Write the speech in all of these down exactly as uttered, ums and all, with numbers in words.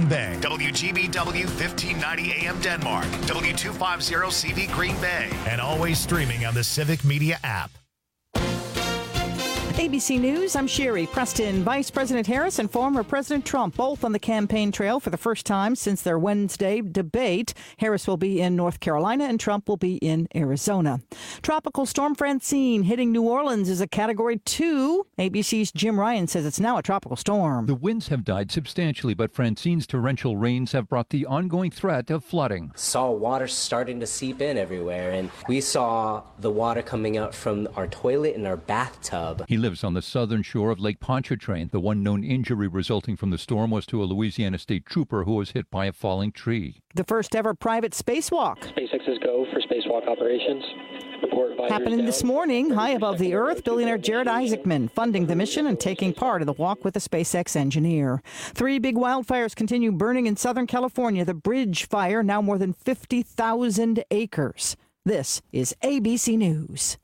Green Bay. W G B W fifteen ninety A M Denmark. W two fifty C V Green Bay. And always streaming on the Civic Media app. A B C News, I'm Sherry Preston. Vice President Harris and former President Trump both on the campaign trail for the first time since their Wednesday debate. Harris will be in North Carolina and Trump will be in Arizona. Tropical storm Francine hitting New Orleans is a Category two. A B C's Jim Ryan says it's now a tropical storm. The winds have died substantially, but Francine's torrential rains have brought the ongoing threat of flooding. Saw water starting to seep in everywhere, and we saw the water coming out from our toilet and our bathtub. He lives on the southern shore of Lake Pontchartrain. The one known injury resulting from the storm was to a Louisiana state trooper who was hit by a falling tree. The first ever private spacewalk. SpaceX's go for spacewalk operations. Happening this morning, high above the Earth, billionaire Jared Isaacman funding the mission and taking part in the walk with a SpaceX engineer. Three big wildfires continue burning in Southern California. The Bridge Fire, now more than fifty thousand acres. This is A B C News.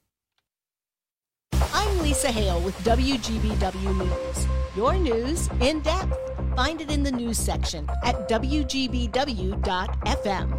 I'm Lisa Hale with W G B W News. Your news in depth. Find it in the news section at W G B W dot F M.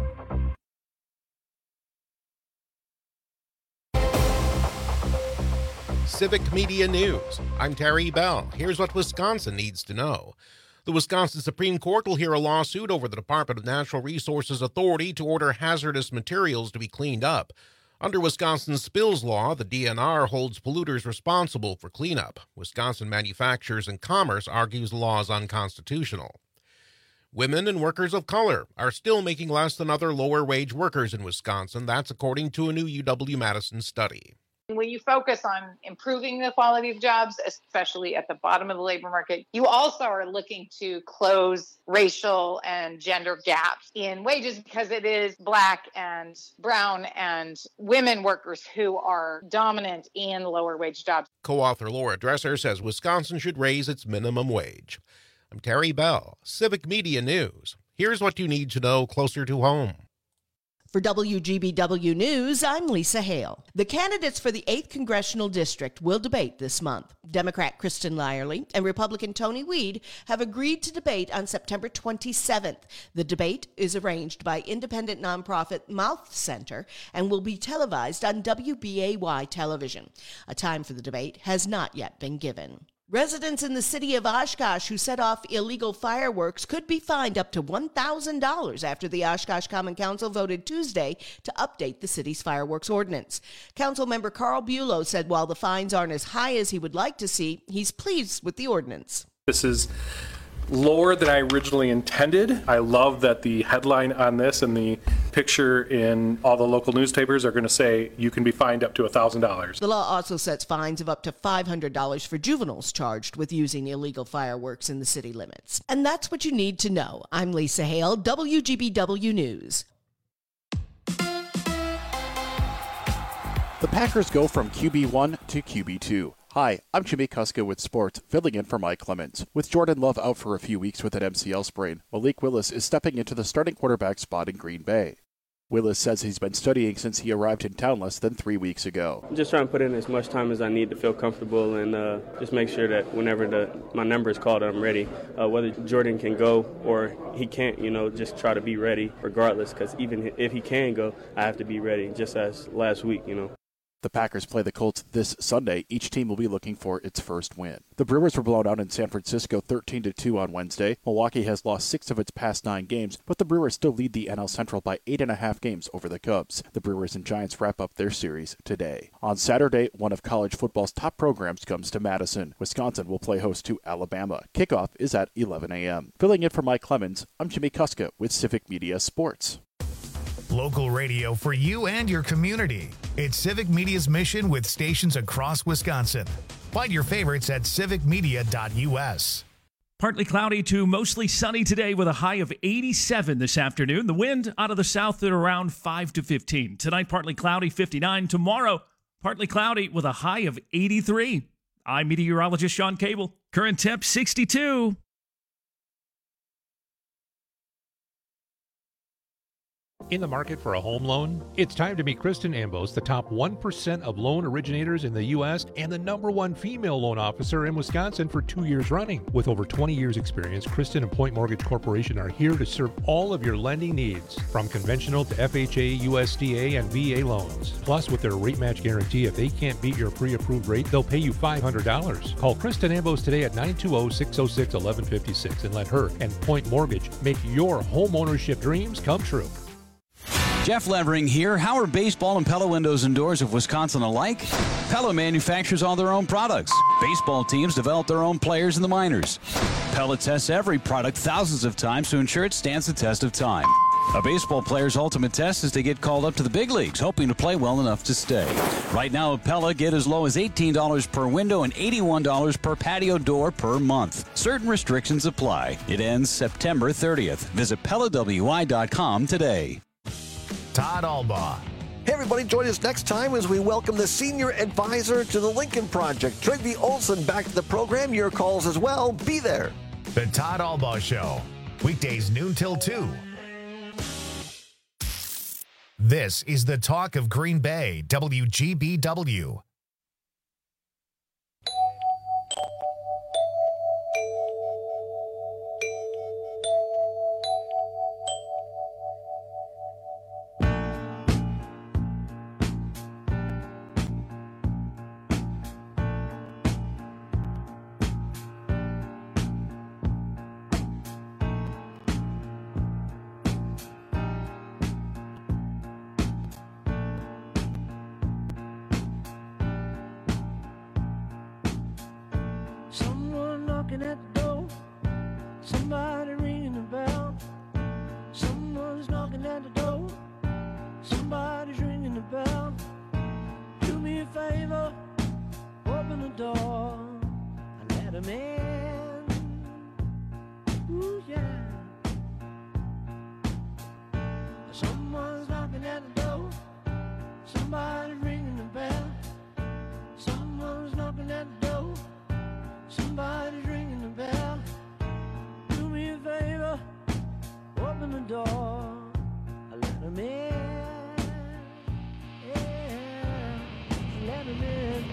Civic Media News. I'm Terry Bell. Here's what Wisconsin needs to know. The Wisconsin Supreme Court will hear a lawsuit over the Department of Natural Resources Authority to order hazardous materials to be cleaned up. Under Wisconsin's spills law, the D N R holds polluters responsible for cleanup. Wisconsin Manufacturers and Commerce argues the law is unconstitutional. Women and workers of color are still making less than other lower-wage workers in Wisconsin. That's according to a new U W-Madison study. When you focus on improving the quality of jobs, especially at the bottom of the labor market, you also are looking to close racial and gender gaps in wages because it is Black and brown and women workers who are dominant in lower wage jobs. Co-author Laura Dresser says Wisconsin should raise its minimum wage. I'm Terry Bell, Civic Media News. Here's what you need to know closer to home. For W G B W News, I'm Lisa Hale. The candidates for the eighth Congressional District will debate this month. Democrat Kristen Lyerly and Republican Tony Weed have agreed to debate on September twenty-seventh. The debate is arranged by independent nonprofit Mouth Center and will be televised on W B A Y television. A time for the debate has not yet been given. Residents in the city of Oshkosh who set off illegal fireworks could be fined up to one thousand dollars after the Oshkosh Common Council voted Tuesday to update the city's fireworks ordinance. Council member Carl Bulow said while the fines aren't as high as he would like to see, he's pleased with the ordinance. This is lower than I originally intended. I love that the headline on this and the picture in all the local newspapers are going to say you can be fined up to one thousand dollars. The law also sets fines of up to five hundred dollars for juveniles charged with using illegal fireworks in the city limits. And that's what you need to know. I'm Lisa Hale, W G B W News. The Packers go from Q B one to Q B two. Hi, I'm Jimmy Kuska with sports, filling in for Mike Clemens. With Jordan Love out for a few weeks with an M C L sprain, Malik Willis is stepping into the starting quarterback spot in Green Bay. Willis says he's been studying since he arrived in town less than three weeks ago. I'm just trying to put in as much time as I need to feel comfortable and uh, just make sure that whenever the, my number is called, I'm ready. Uh, whether Jordan can go or he can't, you know, just try to be ready regardless, because even if he can go, I have to be ready, just as last week, you know. The Packers play the Colts this Sunday. Each team will be looking for its first win. The Brewers were blown out in San Francisco thirteen to two on Wednesday. Milwaukee has lost six of its past nine games, but the Brewers still lead the N L Central by eight and a half games over the Cubs. The Brewers and Giants wrap up their series today. On Saturday, one of college football's top programs comes to Madison. Wisconsin will play host to Alabama. Kickoff is at eleven a.m. Filling in for Mike Clemens, I'm Jimmy Kuska with Civic Media Sports. Local radio for you and your community. It's Civic Media's mission with stations across Wisconsin. Find your favorites at civic media dot u s. Partly cloudy to mostly sunny today with a high of eighty-seven this afternoon. The wind out of the south at around five to fifteen. Tonight, partly cloudy, fifty-nine. Tomorrow, partly cloudy with a high of eighty-three. I'm meteorologist Sean Cable. Current temp sixty-two. In the market for a home loan? It's time to meet Kristen Ambos, the top one percent of loan originators in the U S and the number one female loan officer in Wisconsin for two years running. With over twenty years experience, Kristen and Point Mortgage Corporation are here to serve all of your lending needs, from conventional to F H A, U S D A, and V A loans. Plus, with their rate match guarantee, if they can't beat your pre-approved rate, they'll pay you five hundred dollars. Call Kristen Ambos today at nine two zero, six zero six, one one five six and let her and Point Mortgage make your home ownership dreams come true. Jeff Levering here. How are baseball and Pella windows and doors of Wisconsin alike? Pella manufactures all their own products. Baseball teams develop their own players in the minors. Pella tests every product thousands of times to ensure it stands the test of time. A baseball player's ultimate test is to get called up to the big leagues, hoping to play well enough to stay. Right now at Pella, get as low as eighteen dollars per window and eighty-one dollars per patio door per month. Certain restrictions apply. It ends September thirtieth. Visit Pella W I dot com today. Todd Albaugh. Hey, everybody, join us next time as we welcome the senior advisor to the Lincoln Project, Trygve Olsen, back to the program. Your calls as well. Be there. The Todd Albaugh Show, weekdays noon till two. This is the talk of Green Bay, W G B W. Someone knocking at the door, somebody ringing the bell. Someone's knocking at the door, somebody's ringing the bell. Do me a favor, open the door and let him in. Ooh, yeah. Someone's knocking at the door, somebody's ringing the bell. Someone's knocking at the door, somebody's ringing the bell. Do me a favor, open the door, let him in. Yeah, let him in.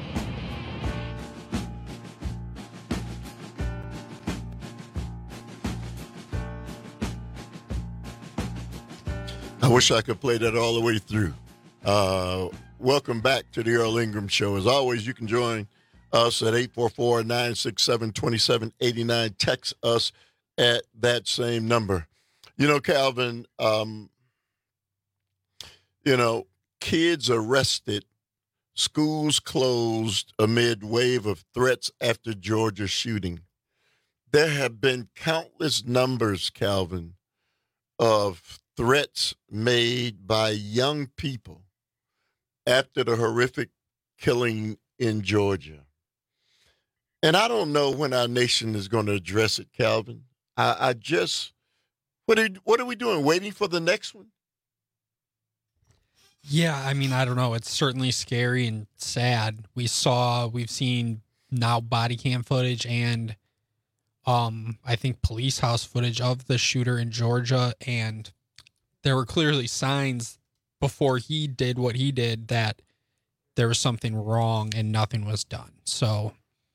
I wish I could play that all the way through. Uh, welcome back to the Earl Ingram Show. As always, you can join us at eight four four, nine six seven, two seven eight nine. Text us at that same number. You know, Calvin, um, you know, kids arrested, schools closed amid wave of threats after Georgia shooting. There have been countless numbers, Calvin, of threats made by young people after the horrific killing in Georgia. And I don't know when our nation is going to address it, Calvin. I, I just, what are, what are we doing? Waiting for the next one? Yeah, I mean, I don't know. It's certainly scary and sad. We saw, we've seen now body cam footage and um, I think police house footage of the shooter in Georgia. And there were clearly signs before he did what he did that there was something wrong and nothing was done. So,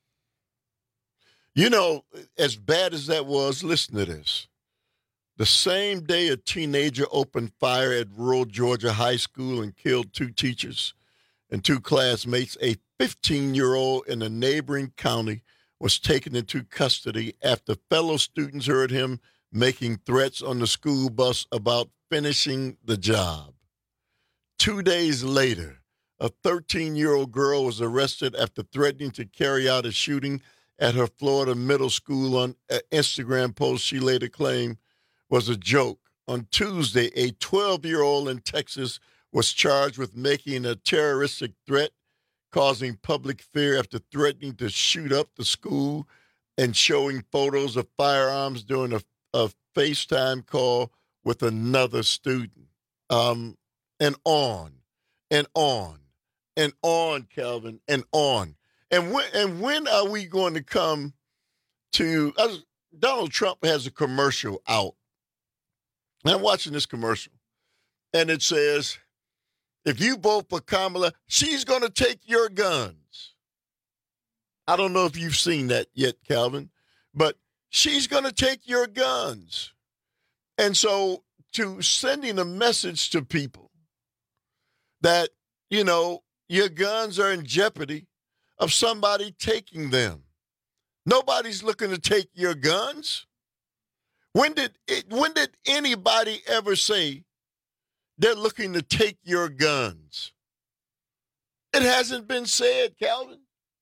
you know, as bad as that was, listen to this. The same day a teenager opened fire at rural Georgia high school and killed two teachers and two classmates, a fifteen-year-old in a neighboring county was taken into custody after fellow students heard him making threats on the school bus about finishing the job. Two days later, a thirteen-year-old girl was arrested after threatening to carry out a shooting at her Florida middle school. On an Instagram post she later claimed was a joke. On Tuesday, a twelve-year-old in Texas was charged with making a terroristic threat, causing public fear after threatening to shoot up the school and showing photos of firearms during a, a FaceTime call with another student. Um, and on and on and on, Calvin, and on. And when, and when are we going to come to, uh, Donald Trump has a commercial out. And I'm watching this commercial. and it says, if you vote for Kamala, she's going to take your guns. I don't know if you've seen that yet, Calvin, but she's going to take your guns. And so to sending a message to people that, you know, your guns are in jeopardy of somebody taking them. Nobody's looking to take your guns. When did it, when did anybody ever say they're looking to take your guns? It hasn't been said, Calvin.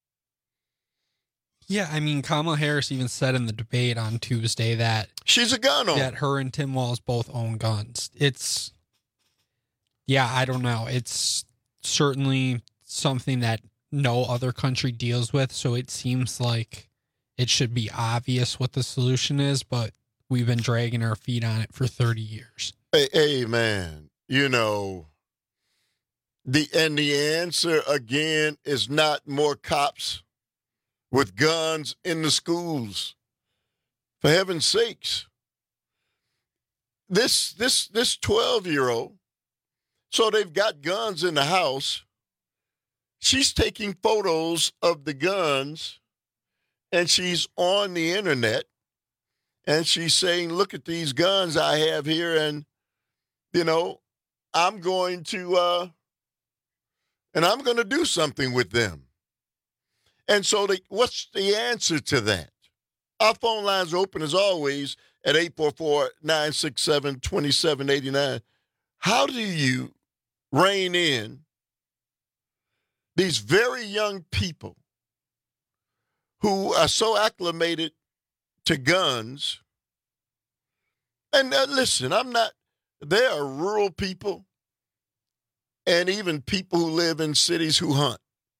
Yeah, I mean, Kamala Harris even said in the debate on Tuesday that she's a gun owner. That her and Tim Walz both own guns. It's, yeah, I don't know. It's certainly something that no other country deals with, so it seems like it should be obvious what the solution is, but we've been dragging our feet on it for thirty years. Hey, hey man, you know, the and the answer again is not more cops with guns in the schools. For heaven's sakes. This this this twelve-year-old, so they've got guns in the house. She's taking photos of the guns, and she's on the internet, and she's saying, look at these guns I have here, and, you know, I'm going to, uh, and I'm going to do something with them. And so the, what's the answer to that? Our phone lines are open, as always, at eight four four, nine six seven, two seven eight nine. How do you rein in these very young people who are so acclimated to guns? And uh, listen, I'm not, there are rural people and even people who live in cities who hunt.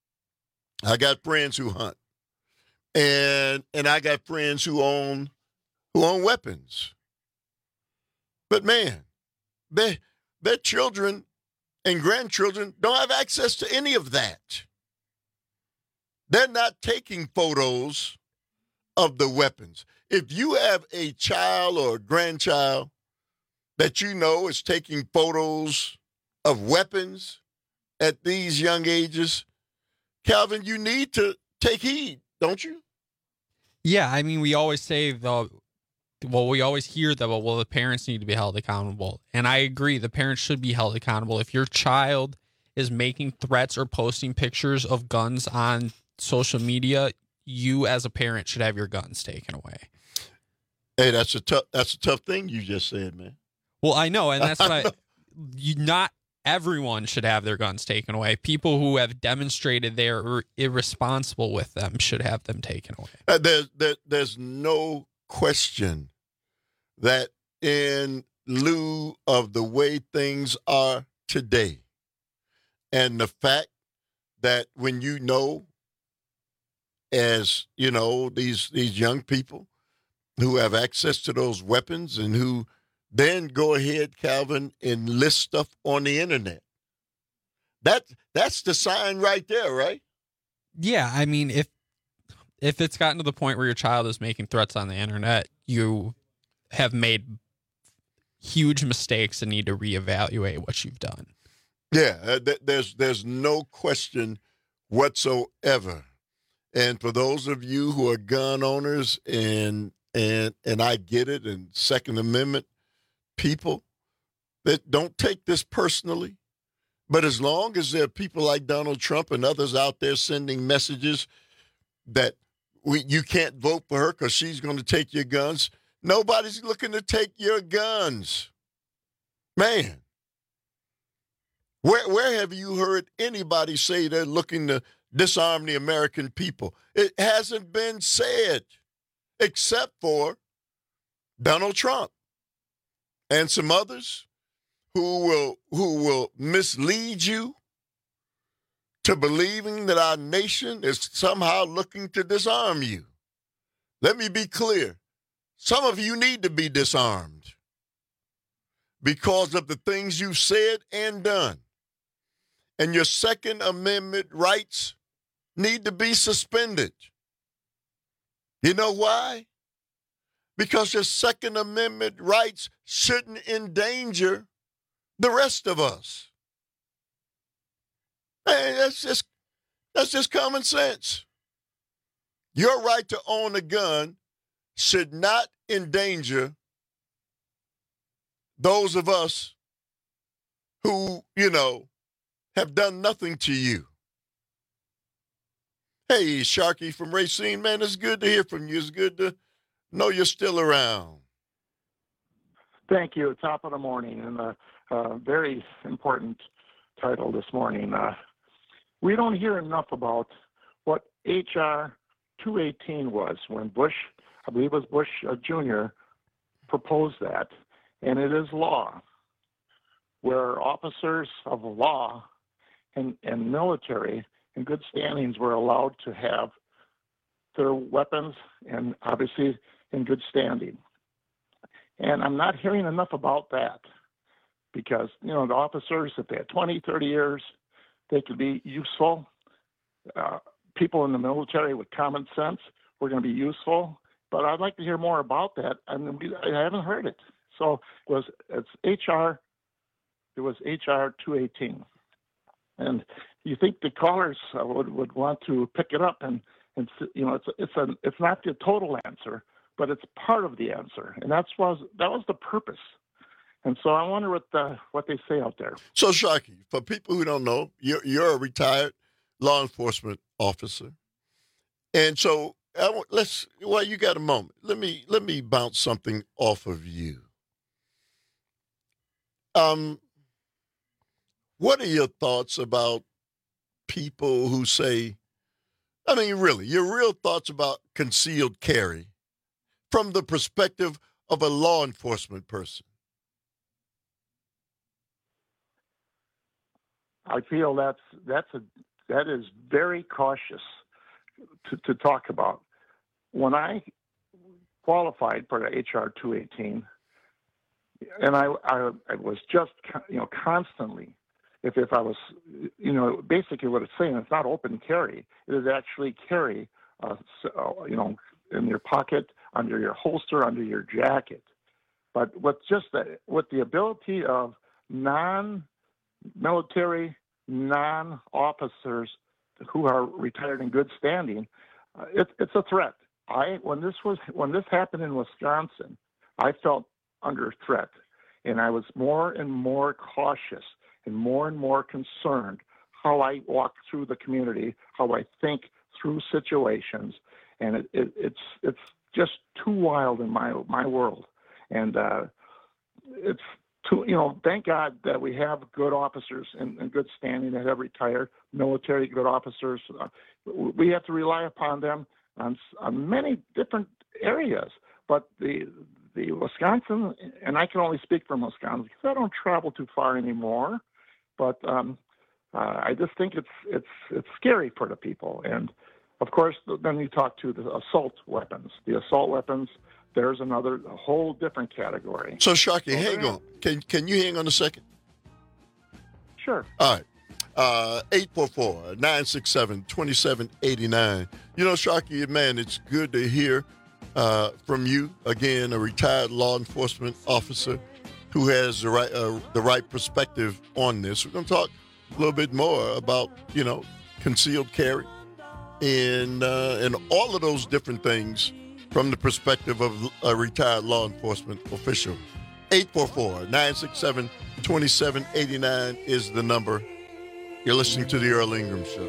I got friends who hunt. And and I got friends who own who own weapons. But man, they, their children and grandchildren don't have access to any of that. They're not taking photos of the weapons. If you have a child or a grandchild that you know is taking photos of weapons at these young ages, Calvin, you need to take heed, don't you? Yeah, I mean, we always say the, well, we always hear that, well, the parents need to be held accountable. And I agree, the parents should be held accountable. If your child is making threats or posting pictures of guns on social media, you as a parent should have your guns taken away. Hey, that's a tough, that's a tough thing you just said, man. Well, I know, and that's what I, you, not everyone should have their guns taken away. People who have demonstrated they're irresponsible with them should have them taken away. Uh, there's, there, there's no question that in lieu of the way things are today, and the fact that when you know, as you know, these these young people who have access to those weapons and who then go ahead, Calvin, and list stuff on the internet. That that's the sign right there, right? Yeah, I mean, if if it's gotten to the point where your child is making threats on the internet, you have made huge mistakes and need to reevaluate what you've done. Yeah, uh, th- there's there's no question whatsoever. And for those of you who are gun owners, and and and I get it, and Second Amendment people, that don't take this personally. But as long as there are people like Donald Trump and others out there sending messages that we, you can't vote for her because she's going to take your guns, nobody's looking to take your guns. Man, where where have you heard anybody say they're looking to disarm the American people? It hasn't been said, except for Donald Trump and some others who will who will mislead you to believing that our nation is somehow looking to disarm you. Let me be clear. Some of you need to be disarmed because of the things you've said and done. And your Second Amendment rights need to be suspended. You know why? Because your Second Amendment rights shouldn't endanger the rest of us. Hey, that's just that's just common sense. Your right to own a gun should not endanger those of us who, you know, have done nothing to you. Hey, Sharky from Racine, man, it's good to hear from you. It's good to know you're still around. Thank you. Top of the morning, and a uh, very important title this morning. Uh, we don't hear enough about what H R two eighteen was when Bush, I believe it was Bush uh, Junior, proposed that, and it is law, where officers of law and, and military in good standings were allowed to have their weapons, and obviously in good standing. And I'm not hearing enough about that because, you know, the officers, if they had twenty, thirty years, they could be useful. Uh, people in the military with common sense were going to be useful. But I'd like to hear more about that, and we, I haven't heard it. So it was it's H R, it was H R two eighteen. And you think the callers uh, would, would want to pick it up, and, and you know, it's it's a it's not the total answer, but it's part of the answer, and that's was that was the purpose. And so I wonder what the, what they say out there. So, Sharky, for people who don't know, you're you're a retired law enforcement officer, and so I want, let's well, you got a moment. Let me let me bounce something off of you. Um, what are your thoughts about people who say, I mean, really, your real thoughts about concealed carry from the perspective of a law enforcement person? I feel that's that's a that is very cautious to, to talk about. When I qualified for the H R two eighteen, and I, I I was just you know constantly, if if I was you know basically what it's saying, it's not open carry. It is actually carry, uh, so, you know, in your pocket, under your holster, under your jacket. But with just the, with the ability of non-military, non-officers who are retired in good standing, uh, it, it's a threat. I when this was when this happened in Wisconsin, I felt under threat, and I was more and more cautious and more and more concerned how I walk through the community, how I think through situations, and it, it, it's it's just too wild in my my world, and uh, it's too you know. Thank God that we have good officers in, in good standing that have retired, military good officers. Uh, we have to rely upon them on, on many different areas, but the the Wisconsin, and I can only speak from Wisconsin because I don't travel too far anymore, but um, uh, I just think it's it's it's scary for the people. And of course, then you talk to the assault weapons. The assault weapons, there's another a whole different category. So, Sharky, so hang on. Can can you hang on a second? Sure. All right. Uh, eight four four, nine six seven, two seven eight nine. You know, Sharky, man, it's good to hear uh, from you. Again, a retired law enforcement officer who has the right uh, the right perspective on this. We're going to talk a little bit more about, you know, concealed carry and, uh, and all of those different things from the perspective of a retired law enforcement official. eight four four, nine six seven, two seven eight nine is the number. You're listening to the Earl Ingram Show.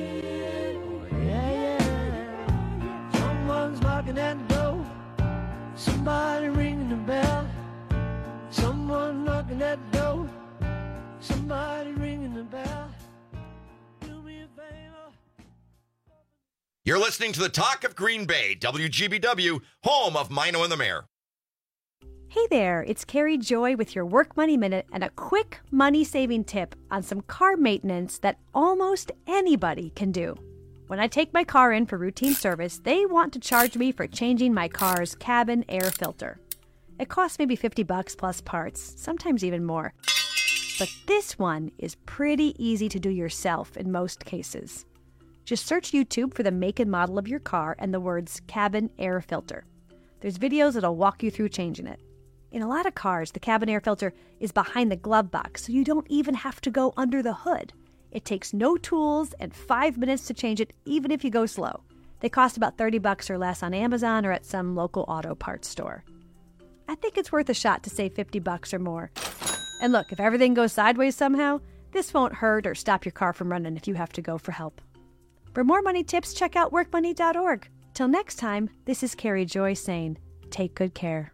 Yeah, yeah. Someone's knocking at the door. Somebody ringing the bell. Someone knocking at the door. Somebody ringing the bell. Do me a favor. You're listening to the Talk of Green Bay, W G B W, home of Mino and the Mayor. Hey there, it's Carrie Joy with your Work Money Minute and a quick money-saving tip on some car maintenance that almost anybody can do. When I take my car in for routine service, they want to charge me for changing my car's cabin air filter. It costs maybe fifty bucks plus parts, sometimes even more. But this one is pretty easy to do yourself in most cases. Just search YouTube for the make and model of your car and the words cabin air filter. There's videos that'll walk you through changing it. In a lot of cars, the cabin air filter is behind the glove box, so you don't even have to go under the hood. It takes no tools and five minutes to change it, even if you go slow. They cost about thirty bucks or less on Amazon or at some local auto parts store. I think it's worth a shot to save fifty bucks or more. And look, if everything goes sideways somehow, this won't hurt or stop your car from running if you have to go for help. For more money tips, check out work money dot org. Till next time, this is Carrie Joy saying, take good care.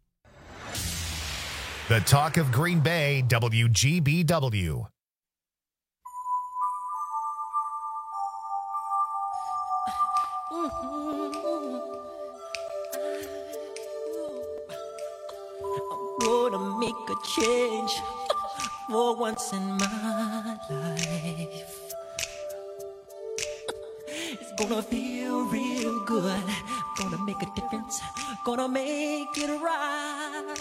The Talk of Green Bay, W G B W. I'm gonna make a change for once in my life. It's gonna feel real good. Gonna make a difference. Gonna make it right.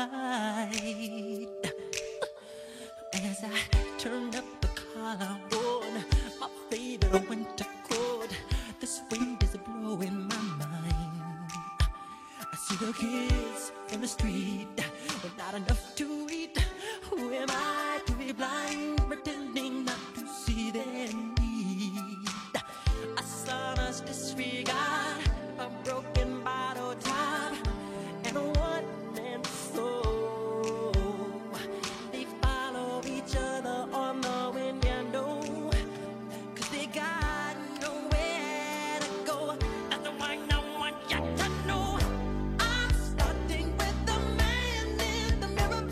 As I turn up the collar on my favorite winter coat, this wind is blowing my mind. I see the kids in the street, but not enough to eat. Who am I to be blind, pretending not to see their need? A son's disregard, a broken bottle top, and a one-man soul. They follow each other on the wind, you know, 'cause they got nowhere to go. That's why no one got to know. I'm starting with the man in the mirror.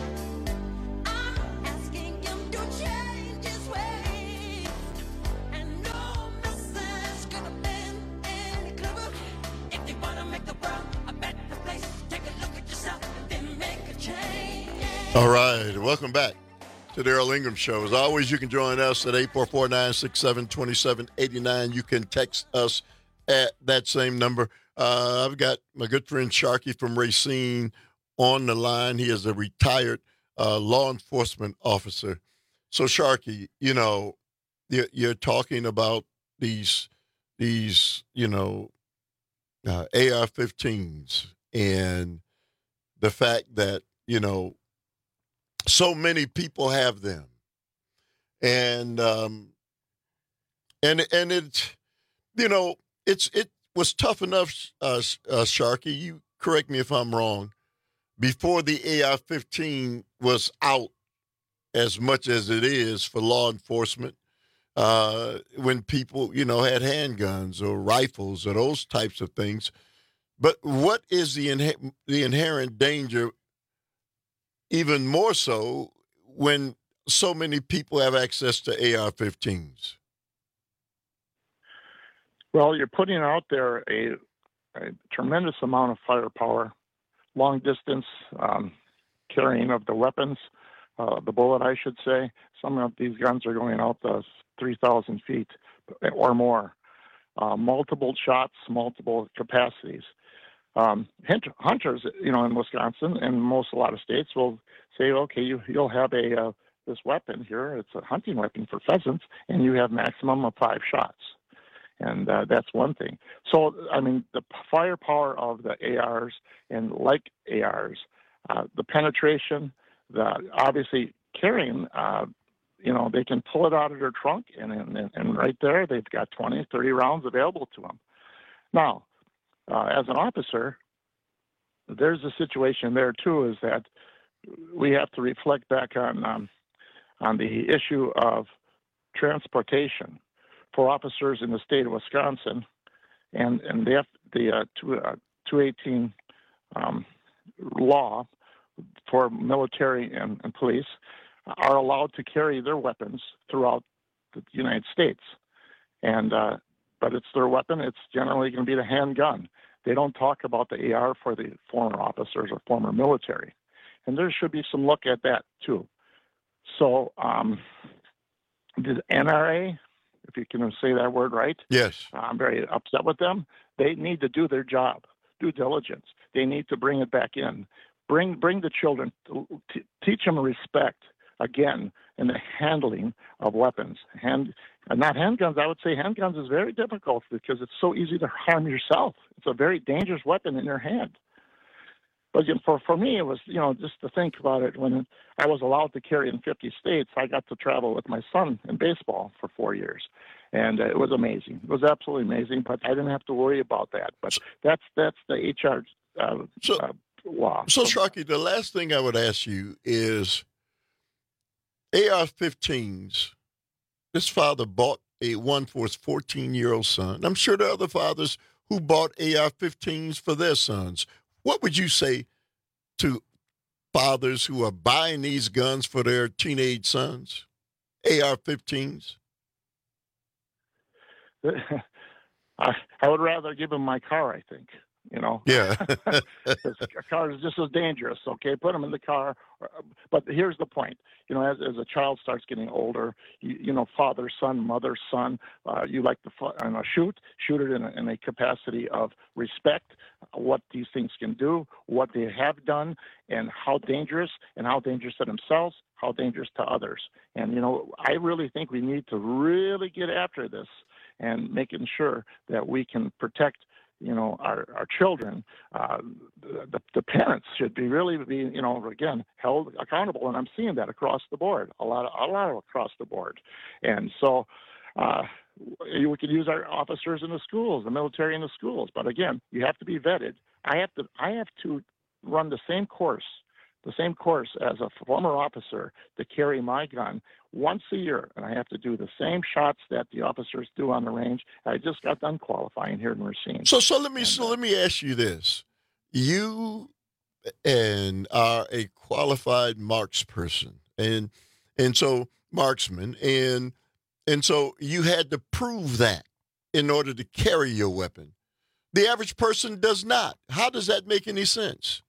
I'm asking him to change his ways, and no message could have been any clearer. If you wanna make the world a better place, take a look at yourself and then make a change. All right, welcome back to the Earl Ingram Show. As always, you can join us at eight four four, nine six seven, two seven eight nine. You can text us at that same number. Uh, I've got my good friend Sharky from Racine on the line. He is a retired uh, law enforcement officer. So, Sharky, you know, you're, you're talking about these, these you know, uh, A R fifteens and the fact that, you know, so many people have them, and um, and and it, you know, it's it was tough enough, uh, uh, Sharky. You correct me if I'm wrong. Before the A R fifteen was out as much as it is for law enforcement, uh, when people, you know, had handguns or rifles or those types of things. But what is the inhe- the inherent danger? Even more so when so many people have access to A R fifteens. Well, you're putting out there a, a tremendous amount of firepower, long distance um, carrying of the weapons, uh, the bullet, I should say. Some of these guns are going out to three thousand feet or more. Uh, multiple shots, multiple capacities. Um, hunters, you know, in Wisconsin and most a lot of states will say, okay, you, you'll have a uh, this weapon here. It's a hunting weapon for pheasants, and you have maximum of five shots, and uh, that's one thing. So, I mean, the firepower of the A Rs and like A Rs, uh, the penetration, the obviously carrying. Uh, you know, they can pull it out of their trunk, and and, and right there they've got twenty, thirty rounds available to them. Now. Uh, as an officer, there's a situation there too. Is that we have to reflect back on um, on the issue of transportation for officers in the state of Wisconsin, and and the the uh, two, uh, two eighteen um, law for military and, and police are allowed to carry their weapons throughout the United States, and uh, but it's their weapon. It's generally going to be the handgun. They don't talk about the A R for the former officers or former military. And there should be some look at that, too. So um, the N R A, if you can say that word right. Yes. I'm very upset with them. They need to do their job, due diligence. They need to bring it back in. Bring bring the children, t- teach them respect, again, in the handling of weapons. Hand, not handguns, I would say handguns is very difficult because it's so easy to harm yourself. It's a very dangerous weapon in your hand. but again, for, for me, it was, you know, just to think about it, when I was allowed to carry in fifty states, I got to travel with my son in baseball for four years. And uh, it was amazing. It was absolutely amazing, but I didn't have to worry about that. But that's that's the H R uh, so, uh, law. So, Sharky, the last thing I would ask you is A R fifteens. This father bought a one for his fourteen-year-old son. I'm sure there are other fathers who bought A R fifteens for their sons. What would you say to fathers who are buying these guns for their teenage sons? A R fifteens? I, I would rather give him my car, I think. You know, yeah, a car is just as dangerous. Okay, put them in the car. But here's the point. You know, as as a child starts getting older, you, you know, father, son, mother, son, uh, you like to you know, shoot, shoot it in a, in a capacity of respect, what these things can do, what they have done, and how dangerous, and how dangerous to themselves, how dangerous to others. And, you know, I really think we need to really get after this and making sure that we can protect, you know, our, our children. Uh, the, the parents should be really be, you know, again, held accountable. And I'm seeing that across the board, a lot of, a lot of across the board. And so uh, we could use our officers in the schools, the military in the schools. But again, you have to be vetted. I have to, I have to run the same course, the same course as a former officer to carry my gun once a year, and I have to do the same shots that the officers do on the range. I just got done qualifying here in Racine. So, so let me, and, so let me ask you this: you and are a qualified marks person, and and so marksman, and and so you had to prove that in order to carry your weapon. The average person does not. How does that make any sense?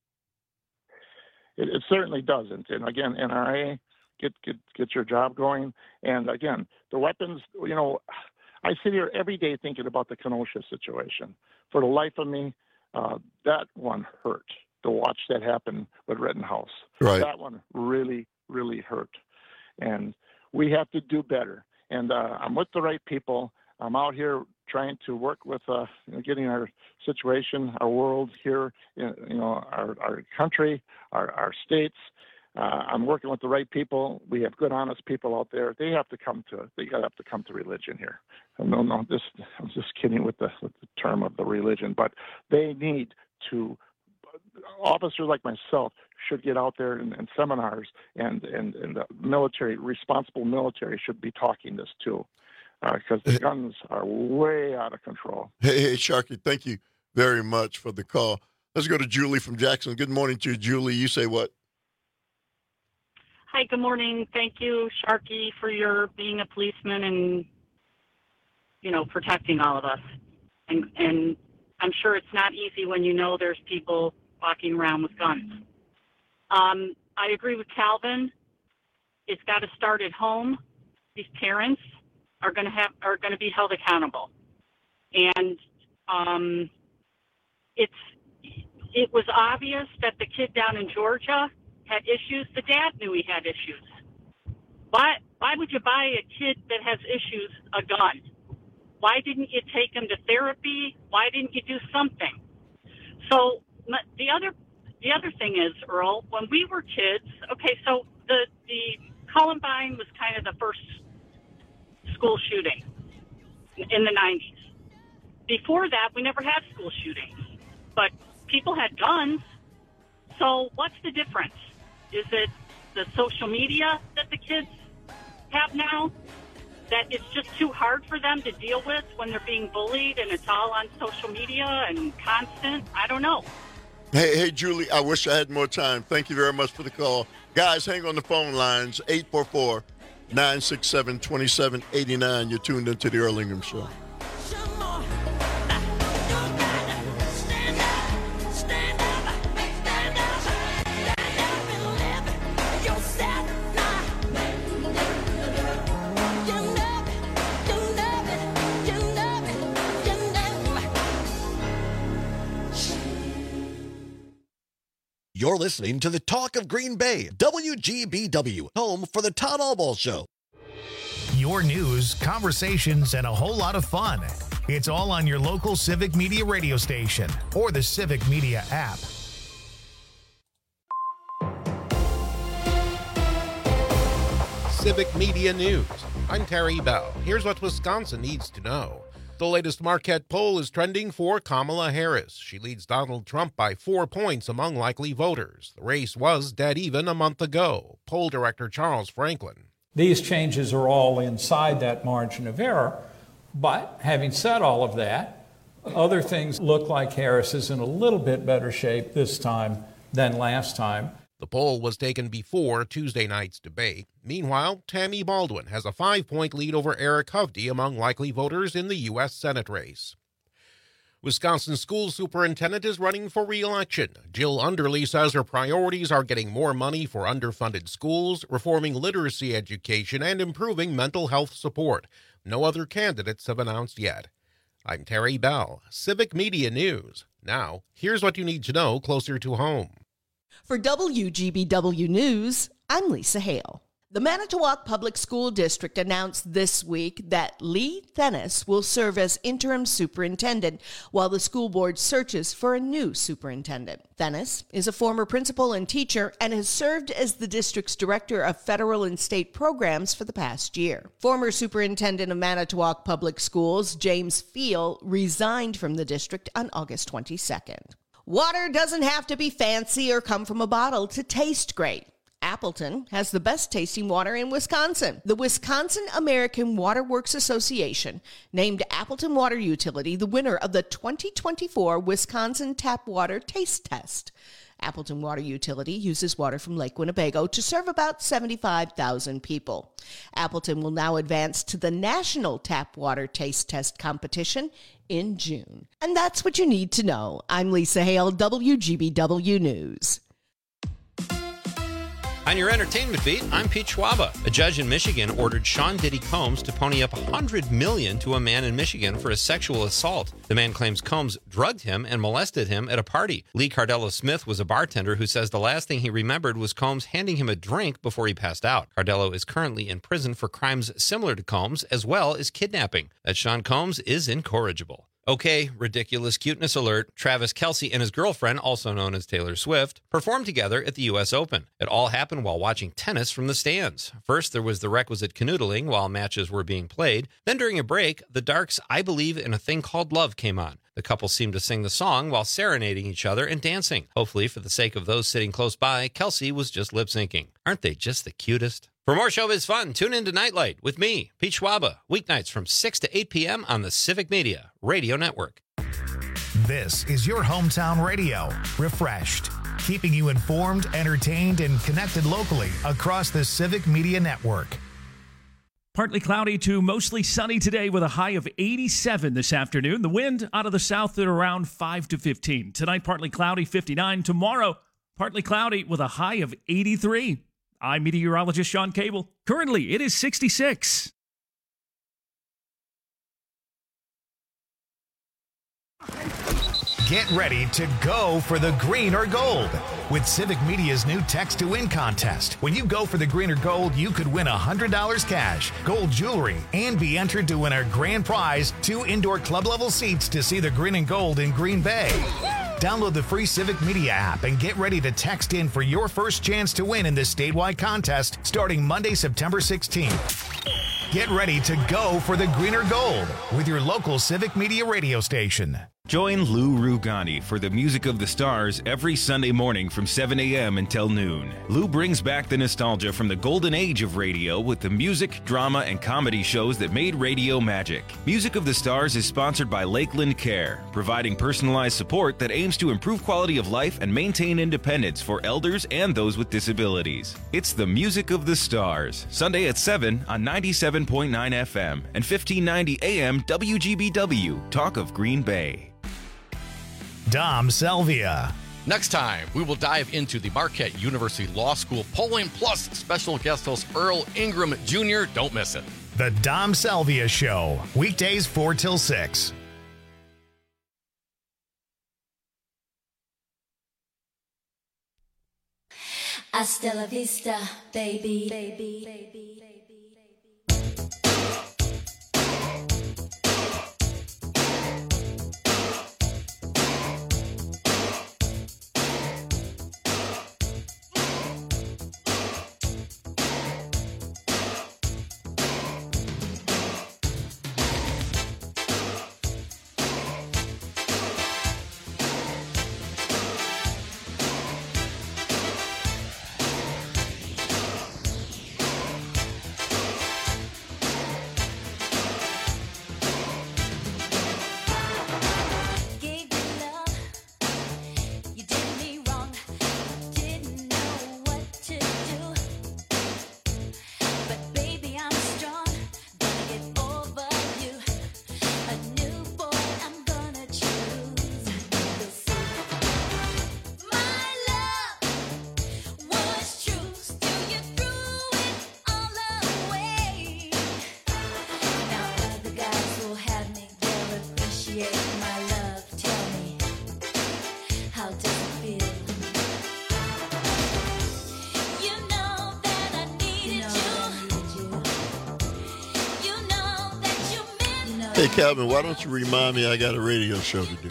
It, it certainly doesn't. And again, N R A. Get, get get your job going. And again, the weapons, you know, I sit here every day thinking about the Kenosha situation. For the life of me, uh, that one hurt to watch that happen with Rittenhouse. Right. That one really, really hurt. And we have to do better. And uh, I'm with the right people. I'm out here trying to work with uh, you know, getting our situation, our world here, you know, our, our country, our, our states. Uh, I'm working with the right people. We have good, honest people out there. They have to come to. They got to have to come to religion here. No, no, this. I'm just kidding with the, with the term of the religion, but they need to. Officers like myself should get out there in, in seminars, and, and and the military, responsible military, should be talking this too, because uh, the guns are way out of control. Hey, hey, Sharky, thank you very much for the call. Let's go to Julie from Jackson. Good morning to you, Julie. You say what? Hi, good morning. Thank you, Sharky, for your being a policeman and, you know, protecting all of us. And, and I'm sure it's not easy when you know there's people walking around with guns. Um, I agree with Calvin. It's got to start at home. These parents are going to have are going to be held accountable. And um, it's it was obvious that the kid down in Georgia had issues. The dad knew he had issues. Why why would you buy a kid that has issues a gun? Why didn't you take him to therapy? Why didn't you do something? So the other the other thing is, Earl, when we were kids, okay, so the the Columbine was kind of the first school shooting in the nineties. Before that, we never had school shootings, but people had guns. So what's the difference? Is it the social media that the kids have now that it's just too hard for them to deal with when they're being bullied and it's all on social media and constant? I don't know. Hey, hey, Julie, I wish I had more time. Thank you very much for the call. Guys, hang on the phone lines, eight four four, nine six seven, two seven eight nine. You're tuned into the Earl Ingham Show. You're listening to the Talk of Green Bay, W G B W, home for the Todd Albaugh Show. Your news, conversations, and a whole lot of fun. It's all on your local Civic Media radio station or the Civic Media app. Civic Media News. I'm Terry Bell. Here's what Wisconsin needs to know. The latest Marquette poll is trending for Kamala Harris. She leads Donald Trump by four points among likely voters. The race was dead even a month ago. Poll director Charles Franklin. These changes are all inside that margin of error. But having said all of that, other things look like Harris is in a little bit better shape this time than last time. The poll was taken before Tuesday night's debate. Meanwhile, Tammy Baldwin has a five-point lead over Eric Hovde among likely voters in the U S Senate race. Wisconsin school superintendent is running for re-election. Jill Underly says her priorities are getting more money for underfunded schools, reforming literacy education, and improving mental health support. No other candidates have announced yet. I'm Terry Bell, Civic Media News. Now, here's what you need to know closer to home. For W G B W News, I'm Lisa Hale. The Manitowoc Public School District announced this week that Lee Thenis will serve as interim superintendent while the school board searches for a new superintendent. Thenis is a former principal and teacher and has served as the district's director of federal and state programs for the past year. Former superintendent of Manitowoc Public Schools, James Feel, resigned from the district on August twenty-second. Water doesn't have to be fancy or come from a bottle to taste great. Appleton has the best tasting water in Wisconsin. The Wisconsin American Water Works Association named Appleton Water Utility the winner of the twenty twenty-four Wisconsin Tap Water Taste Test. Appleton Water Utility uses water from Lake Winnebago to serve about seventy-five thousand people. Appleton will now advance to the National Tap Water Taste Test competition in June. And that's what you need to know. I'm Lisa Hale, W G B W News. On your entertainment beat, I'm Pete Schwaba. A judge in Michigan ordered Sean Diddy Combs to pony up one hundred million dollars to a man in Michigan for a sexual assault. The man claims Combs drugged him and molested him at a party. Lee Cardella Smith was a bartender who says the last thing he remembered was Combs handing him a drink before he passed out. Cardella is currently in prison for crimes similar to Combs, as well as kidnapping. That Sean Combs is incorrigible. Okay, ridiculous cuteness alert. Travis Kelce and his girlfriend, also known as Taylor Swift, performed together at the U S Open. It all happened while watching tennis from the stands. First, there was the requisite canoodling while matches were being played. Then during a break, the Darks' I Believe in a Thing Called Love came on. The couple seemed to sing the song while serenading each other and dancing. Hopefully, for the sake of those sitting close by, Kelce was just lip-syncing. Aren't they just the cutest? For more showbiz fun, tune in to Nightlight with me, Pete Schwaba, weeknights from six to eight p.m. on the Civic Media Radio Network. This is your hometown radio, refreshed, keeping you informed, entertained, and connected locally across the Civic Media Network. Partly cloudy to mostly sunny today with a high of eighty-seven this afternoon. The wind out of the south at around five to fifteen. Tonight, partly cloudy, fifty-nine. Tomorrow, partly cloudy with a high of eighty-three. I'm meteorologist Sean Cable. Currently, it is sixty-six. Get ready to go for the green or gold with Civic Media's new Text to Win contest. When you go for the green or gold, you could win one hundred dollars cash, gold jewelry, and be entered to win our grand prize, two indoor club-level seats to see the green and gold in Green Bay. Download the free Civic Media app and get ready to text in for your first chance to win in this statewide contest starting Monday, September sixteenth. Get ready to go for the green or gold with your local Civic Media radio station. Join Lou Rugani for the Music of the Stars every Sunday morning from seven a.m. until noon. Lou brings back the nostalgia from the golden age of radio with the music, drama, and comedy shows that made radio magic. Music of the Stars is sponsored by Lakeland Care, providing personalized support that aims to improve quality of life and maintain independence for elders and those with disabilities. It's the Music of the Stars, Sunday at seven on ninety-seven point nine F M and fifteen ninety A M W G B W, Talk of Green Bay. Dom Salvia. Next time, we will dive into the Marquette University Law School polling plus special guest host Earl Ingram Junior Don't miss it. The Dom Salvia Show, weekdays four till six. Hasta la vista, baby, baby, baby. Hey, Calvin, why don't you remind me I got a radio show to do?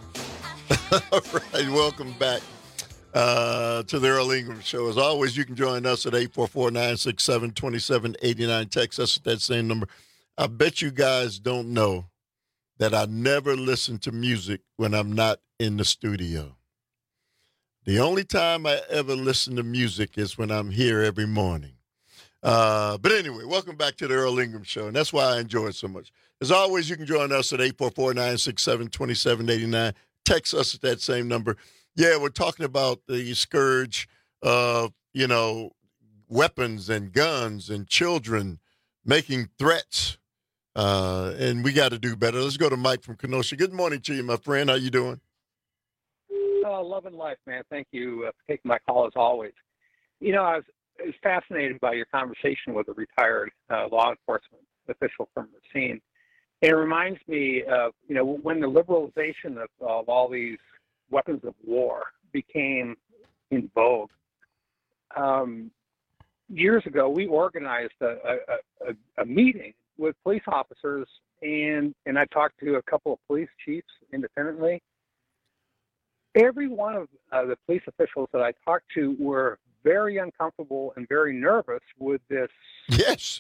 All right, welcome back uh, to the Earl Ingram Show. As always, you can join us at eight four four, nine six seven, two seven eight nine. Text us at that same number. I bet you guys don't know that I never listen to music when I'm not in the studio. The only time I ever listen to music is when I'm here every morning. Uh, but anyway, welcome back to the Earl Ingram Show, and that's why I enjoy it so much. As always, you can join us at eight four four, nine six seven, two seven eight nine. Text us at that same number. Yeah, we're talking about the scourge of, you know, weapons and guns and children making threats, uh, and we got to do better. Let's go to Mike from Kenosha. Good morning to you, my friend. How you doing? Uh, love and life, man. Thank you uh, for taking my call as always. You know, I was, I was fascinated by your conversation with a retired uh, law enforcement official from Racine. And it reminds me of, you know, when the liberalization of, of all these weapons of war became in vogue. Um, years ago, we organized a, a, a, a meeting with police officers, and, and I talked to a couple of police chiefs independently. Every one of uh, the police officials that I talked to were very uncomfortable and very nervous with this yes.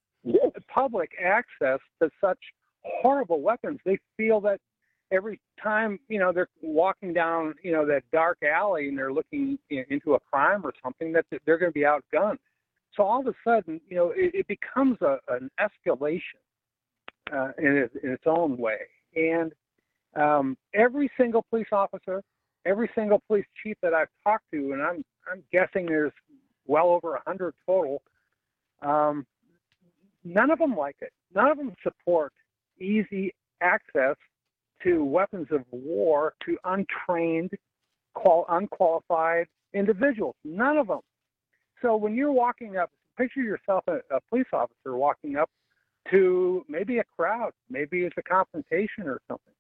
public access to such horrible weapons. They feel that every time, you know, they're walking down, you know, that dark alley and they're looking in, into a crime or something, that they're going to be outgunned. So all of a sudden, you know, it, it becomes a, an escalation uh, in, it, in its own way. And um, every single police officer, every single police chief that I've talked to, and I'm I'm guessing there's well over a hundred total, um, none of them like it. None of them support easy access to weapons of war to untrained, qual- unqualified individuals. None of them. So when you're walking up, picture yourself a, a police officer walking up to maybe a crowd, maybe it's a confrontation or something.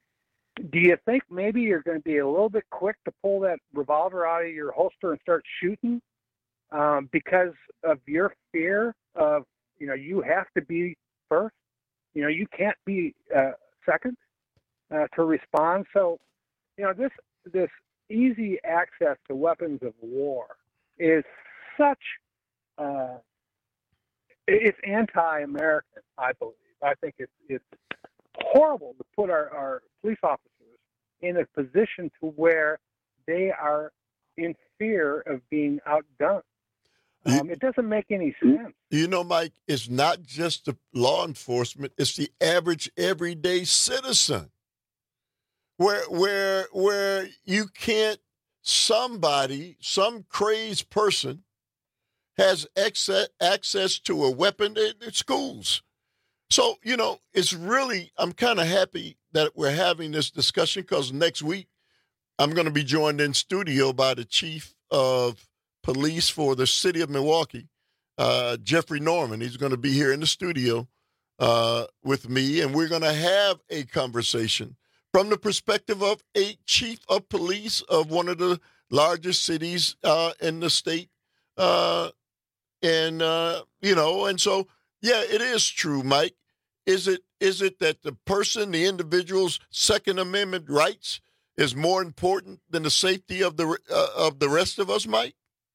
Do you think maybe you're going to be a little bit quick to pull that revolver out of your holster and start shooting um, because of your fear of, you know, you have to be first? You know, you can't be uh, second uh, to respond. So, you know, this this easy access to weapons of war is such, uh, it's anti-American, I believe. I think it's, it's horrible to put our, our police officers in a position to where they are in fear of being outdone. Um, it doesn't make any sense. You know, Mike, it's not just the law enforcement, it's the average everyday citizen. Where where where you can't, somebody, some crazed person has access, access to a weapon in, in schools. So, you know, it's really, I'm kind of happy that we're having this discussion because next week I'm going to be joined in studio by the chief of police for the city of Milwaukee, uh, Jeffrey Norman. He's going to be here in the studio uh, with me, and we're going to have a conversation from the perspective of a chief of police of one of the largest cities uh, in the state. Uh, and, uh, you know, and so, yeah, it is true, Mike. Is it is it that the person, the individual's Second Amendment rights is more important than the safety of the uh, of the rest of us, Mike?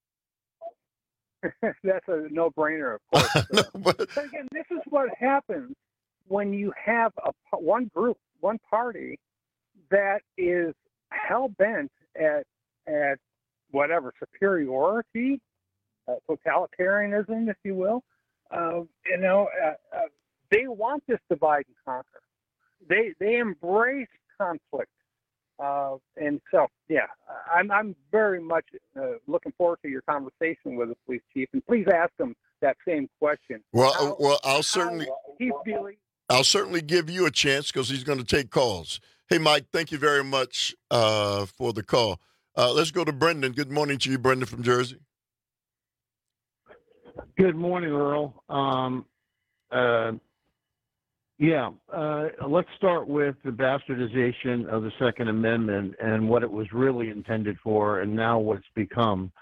That's a no-brainer, of course. no, but... but again, this is what happens when you have a one group, one party that is hell-bent at at whatever superiority, uh, totalitarianism, if you will. Uh, you know, uh, uh, they want this divide and conquer. They they embrace conflict, uh, and so yeah, I'm I'm very much uh, looking forward to your conversation with the police chief, and please ask him that same question. Well, how, well, I'll certainly he's feeling. I'll certainly give you a chance because he's going to take calls. Hey, Mike, thank you very much uh, for the call. Uh, let's go to Brendan. Good morning to you, Brendan from Jersey. Good morning, Earl. Um, uh, yeah, uh, let's start with the bastardization of the Second Amendment and what it was really intended for and now what it's become.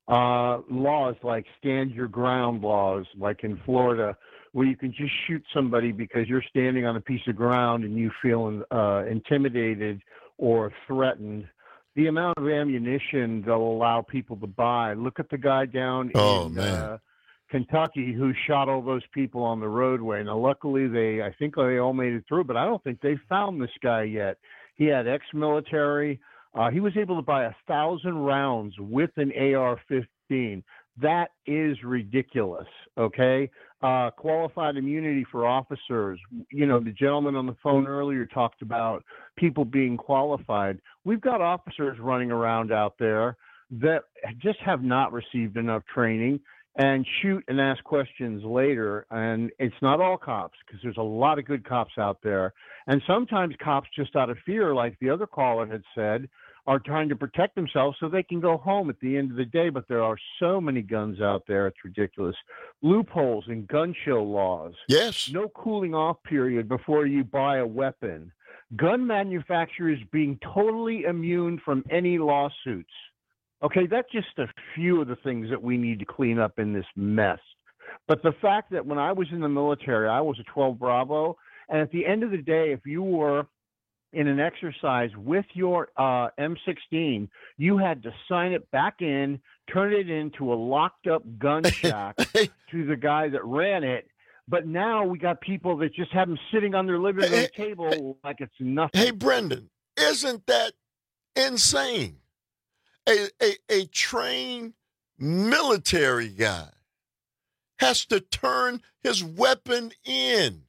Uh, laws like stand your ground laws, like in Florida, where you can just shoot somebody because you're standing on a piece of ground and you feel uh, intimidated or threatened. The amount of ammunition they'll allow people to buy. Look at the guy down Oh, in man. uh, Kentucky who shot all those people on the roadway. Now, luckily, they I think they all made it through, but I don't think they found this guy yet. He had ex-military. Uh, he was able to buy a thousand rounds with an A R fifteen. That is ridiculous, okay? Uh, qualified immunity for officers. You know, the gentleman on the phone earlier talked about people being qualified. We've got officers running around out there that just have not received enough training and shoot and ask questions later. And it's not all cops, because there's a lot of good cops out there. And sometimes cops, just out of fear, like the other caller had said, are trying to protect themselves so they can go home at the end of the day. But there are so many guns out there, it's ridiculous. Loopholes in gun show laws. Yes. No cooling off period before you buy a weapon. Gun manufacturers being totally immune from any lawsuits. Okay, that's just a few of the things that we need to clean up in this mess. But the fact that when I was in the military, I was a twelve Bravo, and at the end of the day, if you were in an exercise with your uh, M sixteen, you had to sign it back in, turn it into a locked-up gun shack to the guy that ran it. But now we got people that just have them sitting on their living room Hey, table hey, like it's nothing. Hey, Brendan, isn't that insane? A, a, a trained military guy has to turn his weapon in,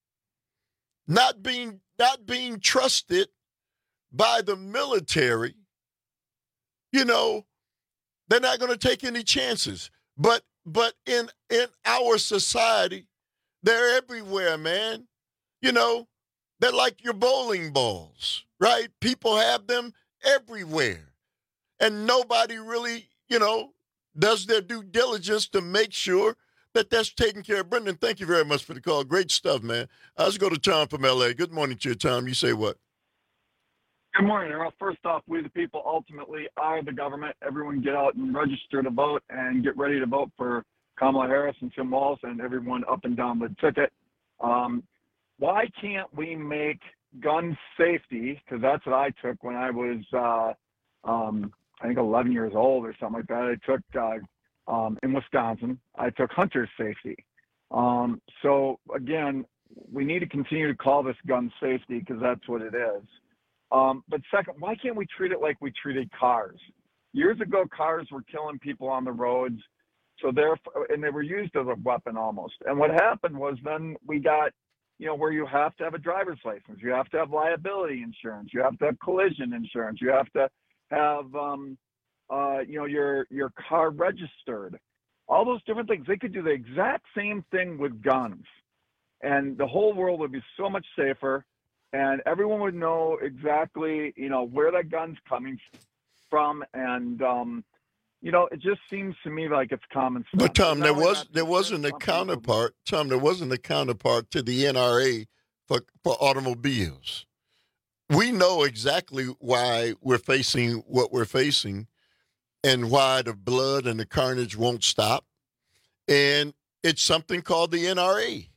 not being not being trusted by the military. You know, they're not going to take any chances. But but in in our society, they're everywhere, man. You know, they're like your bowling balls, right? People have them everywhere. And nobody really, you know, does their due diligence to make sure that that's taken care of. Brendan, thank you very much for the call. Great stuff, man. Uh, let's go to Tom from L A. Good morning to you, Tom. You say what? Good morning, Earl. First off, we the people ultimately are the government. Everyone get out and register to vote and get ready to vote for Kamala Harris and Tim Walz and everyone up and down the ticket. Um, why can't we make gun safety, because that's what I took when I was, uh, um, I think, eleven years old or something like that. I took, uh, um, in Wisconsin, I took hunter safety. Um, so, again, we need to continue to call this gun safety because that's what it is. Um, but second, why can't we treat it like we treated cars? Years ago, cars were killing people on the roads, so therefore, and they were used as a weapon almost. And what happened was then we got, you know, where you have to have a driver's license, you have to have liability insurance, you have to have collision insurance, you have to have, um, uh, you know, your your car registered. All those different things. They could do the exact same thing with guns, and the whole world would be so much safer. And everyone would know exactly, you know, where that gun's coming from, and um, you know, it just seems to me like it's common sense. But Tom, there was there wasn't a counterpart. Tom, there wasn't a counterpart to the N R A for for automobiles. We know exactly why we're facing what we're facing, and why the blood and the carnage won't stop. And it's something called the N R A.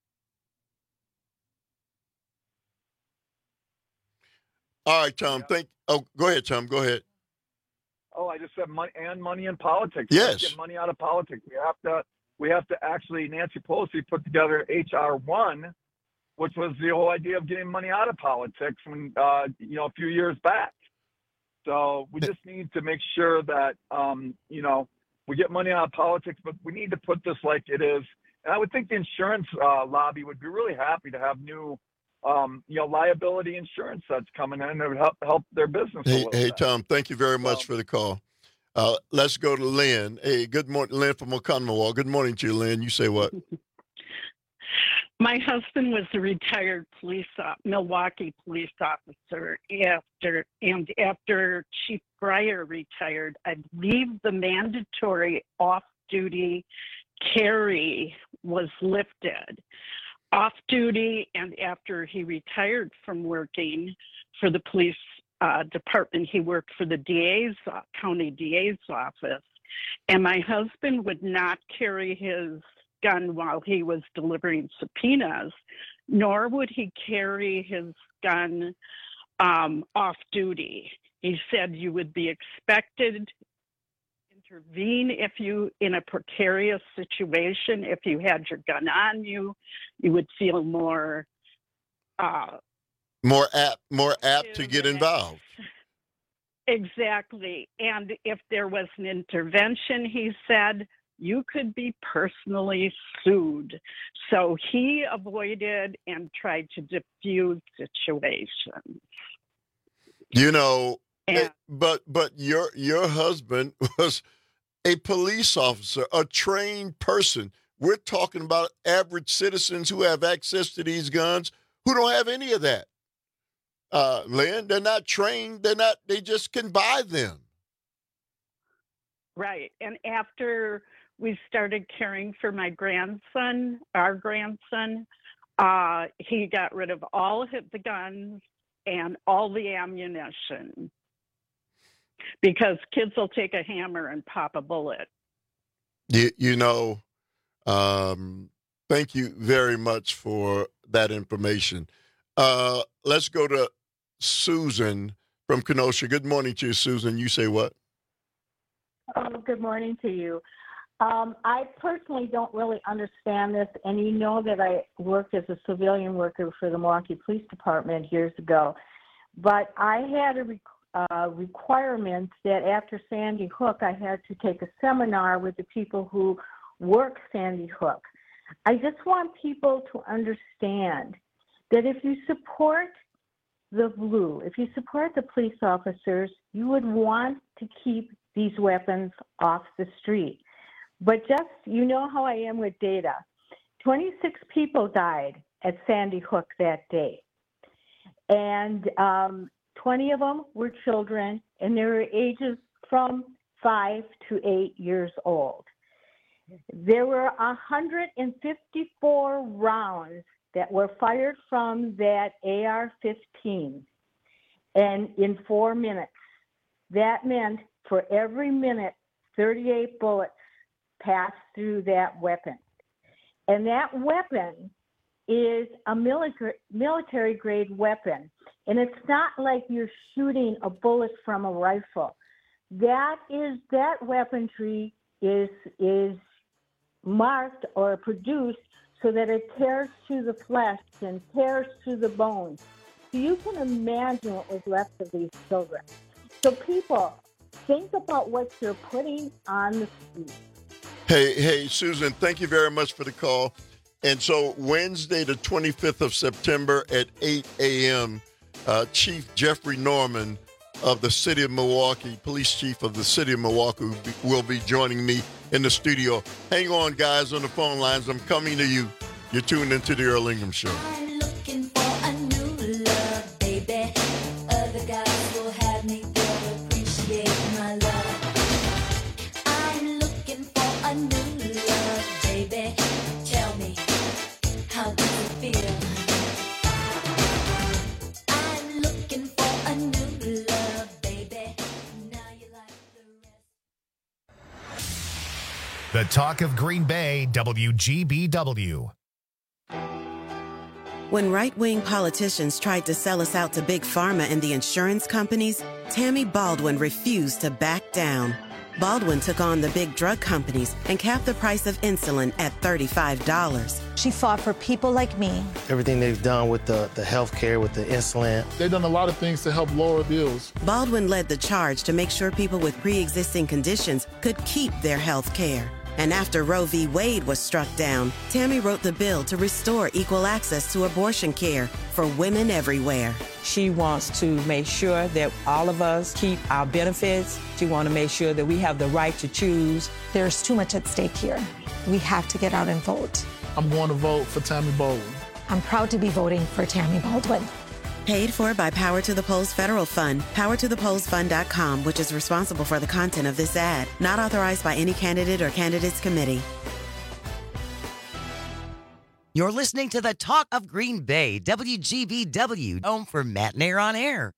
All right, Tom. Thank. Oh, go ahead, Tom. Go ahead. Oh, I just said money and money in politics. Yes. Let's get money out of politics. We have to. We have to actually. Nancy Pelosi put together H R one, which was the whole idea of getting money out of politics when uh, you know a few years back. So we just need to make sure that um, you know we get money out of politics, but we need to put this like it is. And I would think the insurance uh, lobby would be really happy to have new. Um, you know, liability insurance that's coming in that would help help their business. Hey, a little hey, bit. Tom. Thank you very much for the call. Uh, let's go to Lynn. Hey, good morning, Lynn from Oconomowoc. Good morning to you, Lynn. You say what? My husband was a retired police, uh, Milwaukee police officer. After and after Chief Breyer retired, I believe the mandatory off-duty carry was lifted. Off-duty, and after he retired from working for the police uh, department, he worked for the D A's uh, county D A's office. And my husband would not carry his gun while he was delivering subpoenas, nor would he carry his gun um, off duty. He said you would be expected to intervene if you, in a precarious situation, if you had your gun on you, you would feel more uh, more apt, more apt to get involved. Exactly. And if there was an intervention, he said, you could be personally sued. So he avoided and tried to diffuse situations. You know, And- but but your your husband was a police officer, a trained person. We're talking about average citizens who have access to these guns who don't have any of that. Uh, Lynn, they're not trained. They're not. They just can buy them. Right. And after we started caring for my grandson, our grandson, uh, he got rid of all of the guns and all the ammunition because kids will take a hammer and pop a bullet. You, you know, um, thank you very much for that information. Uh, let's go to Susan from Kenosha. Good morning to you, Susan. You say what? Oh, good morning to you. Um, I personally don't really understand this, and you know that I worked as a civilian worker for the Milwaukee Police Department years ago. But I had a re- uh, requirement that after Sandy Hook, I had to take a seminar with the people who work Sandy Hook. I just want people to understand that if you support the blue, if you support the police officers, you would want to keep these weapons off the street. But just, you know how I am with data. twenty-six people died at Sandy Hook that day. And um, twenty of them were children, and they were ages from five to eight years old. There were one hundred fifty-four rounds that were fired from that A R fifteen, and in four minutes. That meant for every minute, thirty-eight bullets passed through that weapon. And that weapon is a military military grade weapon. And it's not like you're shooting a bullet from a rifle. That is that weaponry is is marked or produced so that it tears through the flesh and tears through the bones. So you can imagine what was left of these children. So people, think about what you're putting on the street. Hey, hey, Susan, thank you very much for the call. And so Wednesday, the twenty-fifth of September at eight a.m., uh, Chief Jeffrey Norman of the City of Milwaukee, Police Chief of the City of Milwaukee, will be, will be joining me in the studio. Hang on, guys, on the phone lines. I'm coming to you. You're tuned into the Earl Ingram Show. I'm looking for a new love, baby. Other guys will have me, they'll appreciate my love. I'm looking for a new love, baby. Tell me, how does it feel? I'm looking for a new love, baby. Now you like the rest. The Talk of Green Bay, W G B W. When right-wing politicians tried to sell us out to Big Pharma and the insurance companies, Tammy Baldwin refused to back down. Baldwin took on the big drug companies and capped the price of insulin at thirty-five dollars. She fought for people like me. Everything they've done with the, the health care, with the insulin. They've done a lot of things to help lower bills. Baldwin led the charge to make sure people with pre-existing conditions could keep their health care. And after Roe v. Wade was struck down, Tammy wrote the bill to restore equal access to abortion care for women everywhere. She wants to make sure that all of us keep our benefits. She wants to make sure that we have the right to choose. There's too much at stake here. We have to get out and vote. I'm going to vote for Tammy Baldwin. I'm proud to be voting for Tammy Baldwin. Paid for by Power to the Polls Federal Fund, power to the polls fund dot com, which is responsible for the content of this ad. Not authorized by any candidate or candidates committee. You're listening to the Talk of Green Bay, W G B W, home for Matt Nair on Air.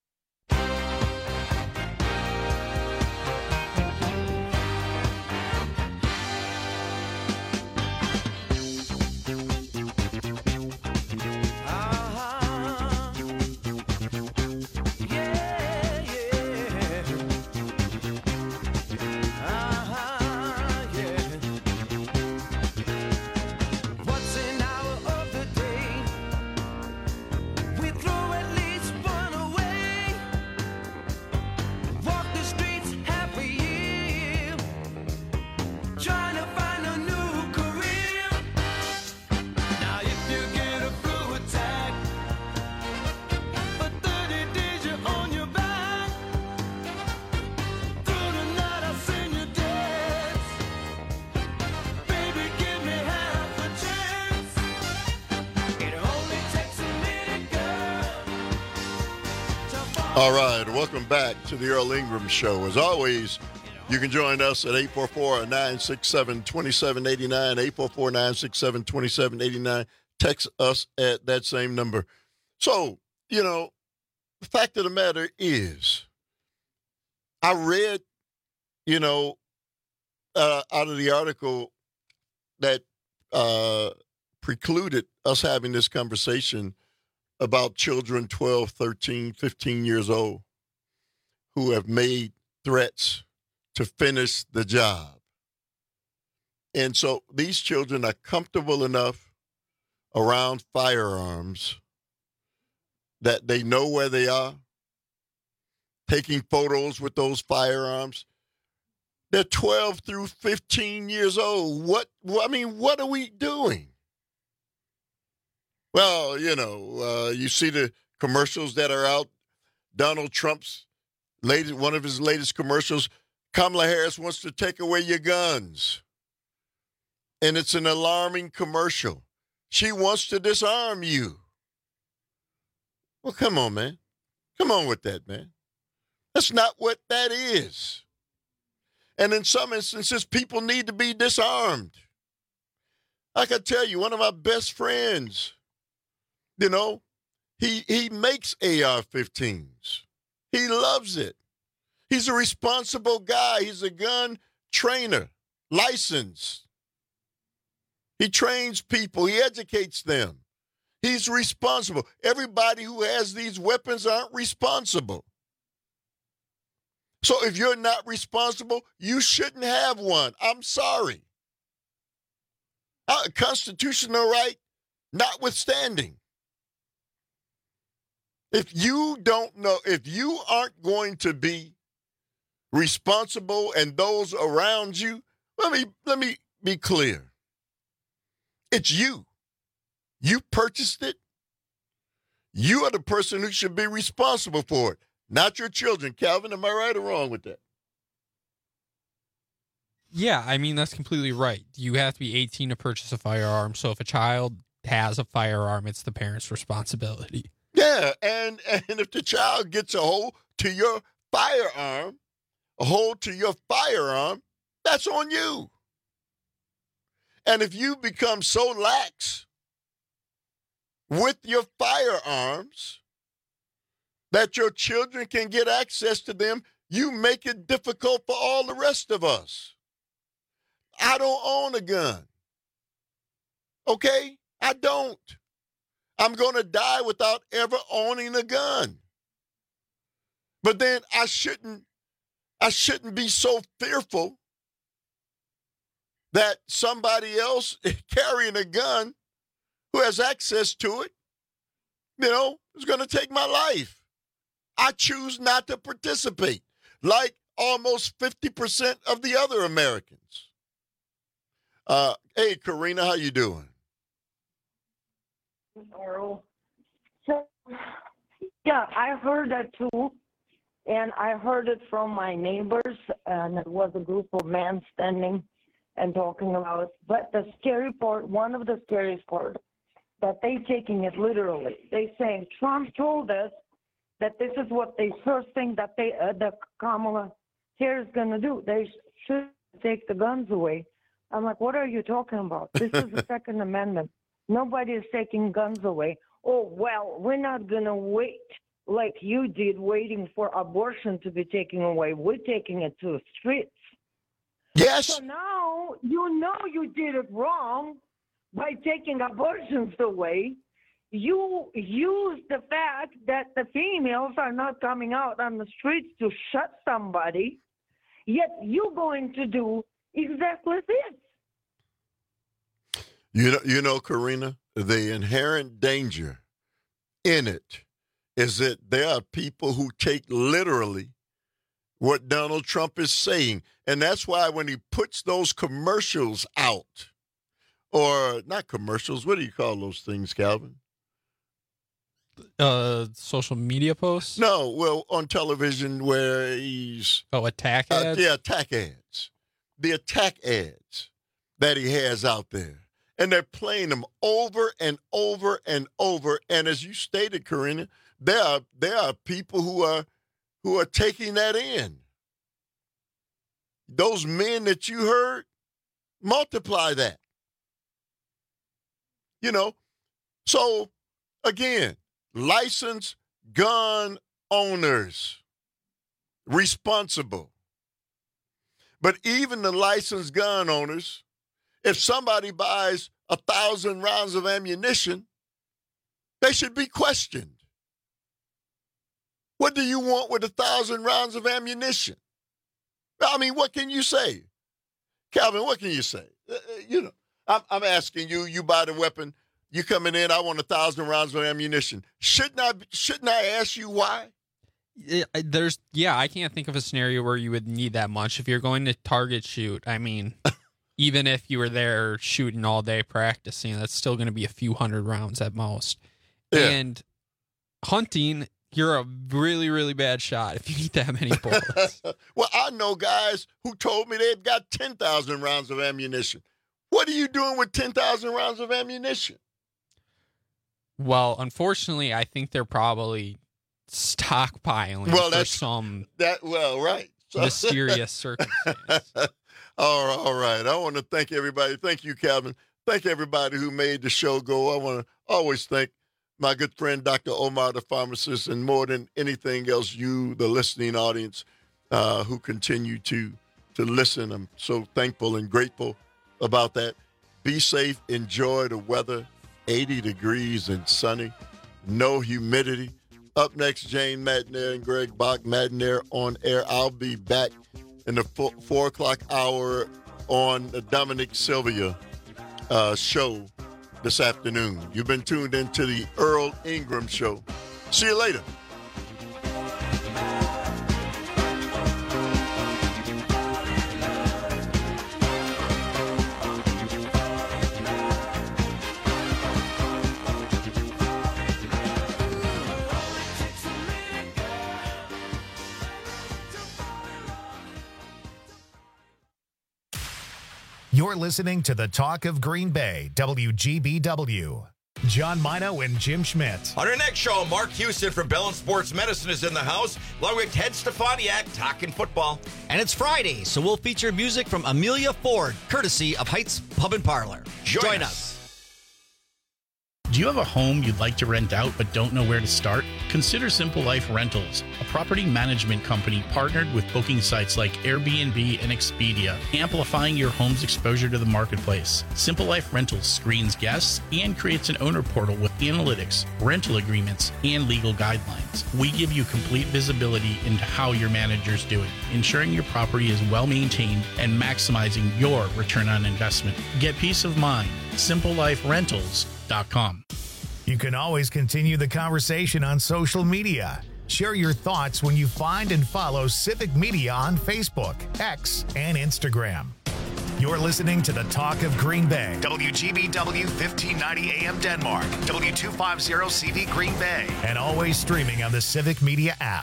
All right, welcome back to the Earl Ingram Show. As always, you can join us at eight four four, nine six seven, two seven eight nine, eight four four, nine six seven, two seven eight nine. Text us at that same number. So, you know, the fact of the matter is, I read, you know, uh, out of the article that uh, precluded us having this conversation about children twelve, thirteen, fifteen years old who have made threats to finish the job. And so these children are comfortable enough around firearms that they know where they are, taking photos with those firearms. They're twelve through fifteen years old. What, I mean, what are we doing? Well, you know, uh, you see the commercials that are out. Donald Trump's latest, one of his latest commercials, Kamala Harris wants to take away your guns. And it's an alarming commercial. She wants to disarm you. Well, come on, man. Come on with that, man. That's not what that is. And in some instances, people need to be disarmed. I can tell you, one of my best friends, you know, he he makes A R fifteens. He loves it. He's a responsible guy. He's a gun trainer, licensed. He trains people. He educates them. He's responsible. Everybody who has these weapons aren't responsible. So if you're not responsible, you shouldn't have one. I'm sorry. Uh, constitutional right notwithstanding. If you don't know, if you aren't going to be responsible and those around you, let me let me be clear. It's you. You purchased it. You are the person who should be responsible for it, not your children. Calvin, am I right or wrong with that? Yeah, I mean, that's completely right. You have to be eighteen to purchase a firearm. So if a child has a firearm, it's the parent's responsibility. Yeah, and, and if the child gets a hold to your firearm, a hold to your firearm, that's on you. And if you become so lax with your firearms that your children can get access to them, you make it difficult for all the rest of us. I don't own a gun. Okay? I don't. I'm going to die without ever owning a gun. But then I shouldn't I shouldn't be so fearful that somebody else carrying a gun who has access to it, you know, is going to take my life. I choose not to participate, like almost fifty percent of the other Americans. Uh, hey, Karina, how you doing? Earl. So, yeah, I heard that too, and I heard it from my neighbors, and it was a group of men standing and talking about it. But the scary part, one of the scariest part, that they taking it literally. They saying Trump told us that this is what they first thing that they uh, that Kamala Harris is going to do. They should take the guns away. I'm like, what are you talking about? This is the Second Amendment. Nobody is taking guns away. Oh, well, we're not going to wait like you did, waiting for abortion to be taken away. We're taking it to the streets. Yes. So now you know you did it wrong by taking abortions away. You use the fact that the females are not coming out on the streets to shut somebody, yet you're going to do exactly this. You know, you know, Karina, the inherent danger in it is that there are people who take literally what Donald Trump is saying. And that's why when he puts those commercials out, or not commercials, what do you call those things, Calvin? Uh, social media posts? No, well, on television where he's... Oh, attack ads? Uh, yeah, attack ads. The attack ads that he has out there. And they're playing them over and over and over. And as you stated, Karina, there are there are people who are who are taking that in. Those men that you heard, multiply that. You know, so again, licensed gun owners responsible. But even the licensed gun owners, if somebody buys a thousand rounds of ammunition, they should be questioned. What do you want with a thousand rounds of ammunition? I mean, what can you say? Calvin, what can you say? Uh, you know, I'm, I'm asking you, you buy the weapon, you coming in, I want a thousand rounds of ammunition. Shouldn't I, shouldn't I ask you why? There's, yeah, I can't think of a scenario where you would need that much. If you're going to target shoot, I mean, even if you were there shooting all day practicing, that's still going to be a few hundred rounds at most. Yeah. And hunting, you're a really, really bad shot if you need that many bullets. Well, I know guys who told me they've got ten thousand rounds of ammunition. What are you doing with ten thousand rounds of ammunition? Well, unfortunately, I think they're probably stockpiling well, for that's, some that, well, right. So, mysterious circumstance. all right, all right. I want to thank everybody. Thank you, Calvin. Thank everybody who made the show go. I want to always thank my good friend, Doctor Omar, the pharmacist, and more than anything else, you, the listening audience, uh, who continue to to listen. I'm so thankful and grateful about that. Be safe. Enjoy the weather. eighty degrees and sunny. No humidity. Up next, Jane Madnair and Greg Bach. Madnair on air. I'll be back in the four, four o'clock hour on the Dominic Sylvia uh, show this afternoon. You've been tuned into the Earl Ingram Show. See you later. You're listening to the Talk of Green Bay, W G B W. John Mino and Jim Schmidt. On our next show, Mark Houston from Bellin Sports Medicine is in the house, along with Ted Stefaniak talking football. And it's Friday, so we'll feature music from Amelia Ford, courtesy of Heights Pub and Parlor. Join, Join us. us. Do you have a home you'd like to rent out but don't know where to start? Consider Simple Life Rentals, a property management company partnered with booking sites like Airbnb and Expedia, amplifying your home's exposure to the marketplace. Simple Life Rentals screens guests and creates an owner portal with analytics, rental agreements, and legal guidelines. We give you complete visibility into how your manager's doing, ensuring your property is well maintained and maximizing your return on investment. Get peace of mind. simple life rentals dot com. You can always continue the conversation on social media. Share your thoughts when you find and follow Civic Media on Facebook, X, and Instagram. You're listening to the Talk of Green Bay. W G B W fifteen ninety A M Denmark. W two fifty C V Green Bay. And always streaming on the Civic Media app.